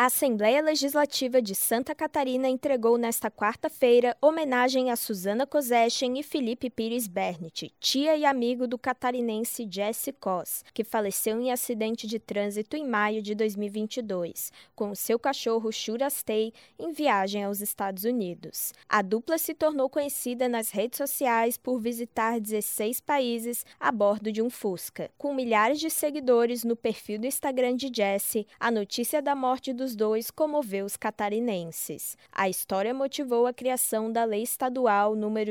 A Assembleia Legislativa de Santa Catarina entregou nesta quarta-feira homenagem a Susana Kozechen e Felipe Pires Bernit, tia e amigo do catarinense Jesse Cos, que faleceu em acidente de trânsito em maio de 2022, com o seu cachorro Shurastei em viagem aos Estados Unidos. A dupla se tornou conhecida nas redes sociais por visitar 16 países a bordo de um Fusca. Com milhares de seguidores no perfil do Instagram de Jesse, a notícia da morte dos dois comoveu os catarinenses. A história motivou a criação da Lei Estadual número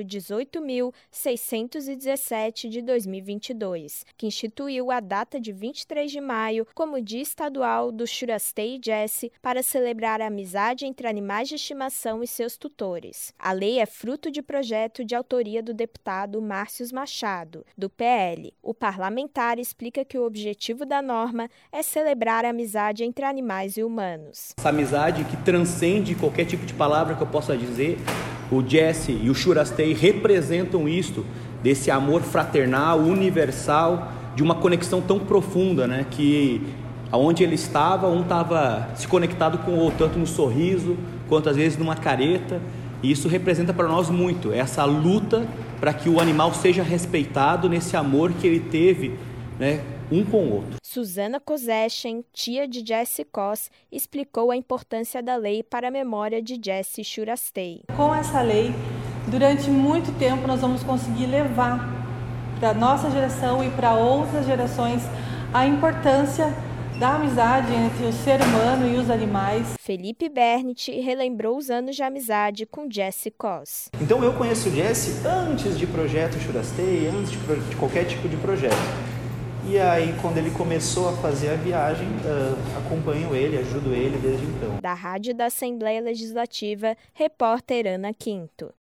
18.617 de 2022, que instituiu a data de 23 de maio como Dia Estadual do Shurastei e Jesse para celebrar a amizade entre animais de estimação e seus tutores. A lei é fruto de projeto de autoria do deputado Márcio Machado, do PL. O parlamentar explica que o objetivo da norma é celebrar a amizade entre animais e humanos. Essa amizade que transcende qualquer tipo de palavra que eu possa dizer, o Jesse e o Shurastei representam isto, desse amor fraternal, universal, de uma conexão tão profunda, né? Que aonde ele estava, um estava se conectado com o outro, tanto no sorriso, quanto às vezes numa careta, e isso representa para nós muito, essa luta para que o animal seja respeitado nesse amor que ele teve, né, um com o outro. Susana Kozechen, tia de Jesse Cos, explicou a importância da lei para a memória de Jesse Shurastei. Com essa lei, durante muito tempo nós vamos conseguir levar para a nossa geração e para outras gerações a importância da amizade entre o ser humano e os animais. Felipe Bernit relembrou os anos de amizade com Jesse Cos. Então eu conheço o Jesse antes de projeto Shurastei, antes de qualquer tipo de projeto. E aí, quando ele começou a fazer a viagem, acompanho ele, ajudo ele desde então. Da Rádio da Assembleia Legislativa, repórter Ana Quinto.